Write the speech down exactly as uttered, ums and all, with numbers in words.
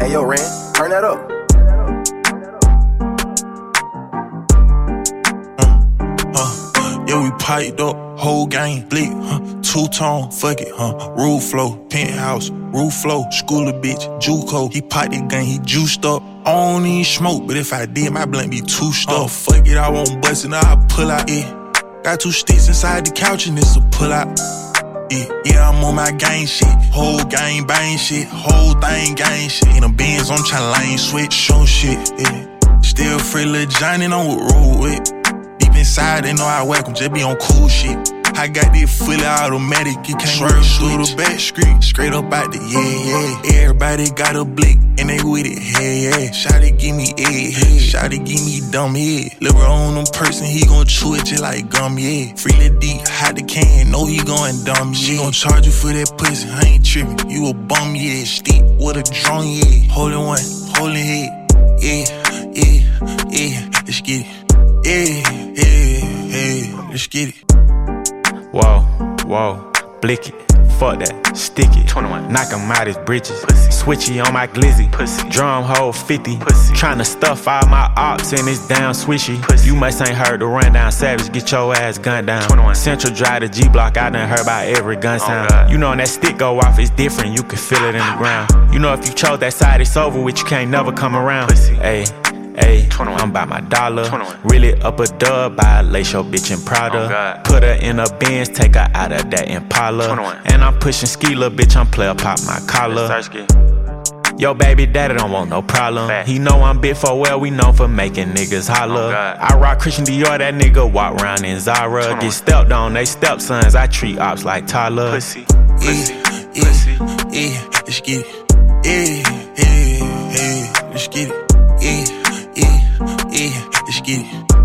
Hey, yo, Ren, turn that up. Uh, yeah, we piped up, whole gang, blick, huh? Two-tone, fuck it, huh? Roof flow, penthouse, roof flow, schooler bitch, Juco. He piped the gun, he juiced up. I don't even smoke, but if I did, my blunt be too stuffed. Uh, fuck it, I won't bust it, now I pull out, yeah. Got two sticks inside the couch and it's a pull out. Yeah, yeah, I'm on my gang shit. Whole gang bang shit. Whole thing gang shit. In the Benz, I'm tryna lane switch. Show shit, yeah. Still free Lil Johnny, know what roll with. Deep inside, they know I whack 'em, just be on cool shit. I got this fully automatic, you can't swerve through the back street. Straight up out the yeah, yeah. Everybody got a blick, and they with it, hey, yeah. Shawty give me egg, hey. Shawty give me dumb head. Lil' bro on them person, he gon' chew it just like gum, yeah. Free the deep, hot the can, know he going dumb, yeah. She gon' charge you for that pussy, I ain't trippin'. You a bum, yeah. Steep with a drum, yeah. Holding one, holding head, yeah, yeah, yeah. Let's get it, yeah, yeah, yeah. Let's get it. Whoa, whoa, blick it, fuck that, stick it, twenty-one. Knock him out his britches, pussy. Switchy on my glizzy, pussy. Drum hole fifty, pussy. Tryna stuff all my ops in this damn swishy, pussy. You must ain't heard the rundown, savage, get your ass gunned down, twenty-one. Central Drive to G-Block, I done heard about every gun sound. Oh, you know when that stick go off, it's different, you can feel it in the ground. You know if you chose that side, it's over with, you can't never come around, ayy. Ayy, I'm by my dollar. twenty-one. Really up a dub, buy a lace your bitch in Prada. Oh, put her in a Benz, take her out of that Impala. twenty-one. And I'm pushing ski, little bitch, I'm player, pop my collar. Yo, baby daddy don't want no problem. Fact. He know I'm big for well, we known for making niggas holler. Oh, I rock Christian Dior, that nigga walk round in Zara. Get stepped on, they stepsons, I treat ops like Tyler. Pussy, pussy, yeah, pussy. Yeah, yeah, let's get it. Yeah, yeah, yeah, let's get it. Yeah. Yeah, yeah, let's get it.